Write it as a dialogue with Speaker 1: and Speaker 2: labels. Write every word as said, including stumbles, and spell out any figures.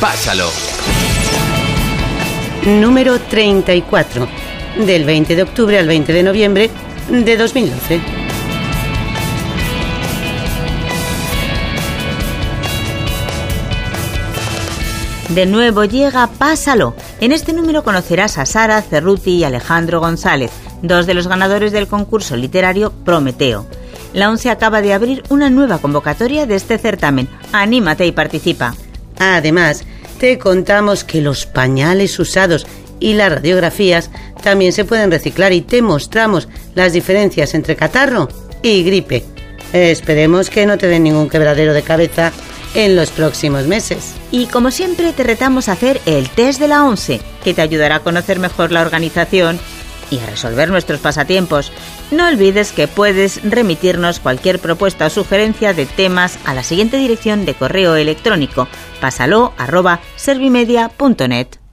Speaker 1: Pásalo.
Speaker 2: Número treinta y cuatro, del veinte de octubre al veinte de noviembre de dos mil doce.
Speaker 3: De nuevo llega Pásalo. En este número conocerás a Sara Cerruti y Alejandro González, dos de los ganadores del concurso literario Prometeo. La ONCE acaba de abrir una nueva convocatoria de este certamen. Anímate y participa.
Speaker 2: Además, te contamos que los pañales usados y las radiografías también se pueden reciclar y te mostramos las diferencias entre catarro y gripe. Esperemos que no te den ningún quebradero de cabeza en los próximos meses.
Speaker 3: Y como siempre te retamos a hacer el test de la ONCE, que te ayudará a conocer mejor la organización y a resolver nuestros pasatiempos. No olvides que puedes remitirnos cualquier propuesta o sugerencia de temas a la siguiente dirección de correo electrónico: pásalo arroba servimedia punto net.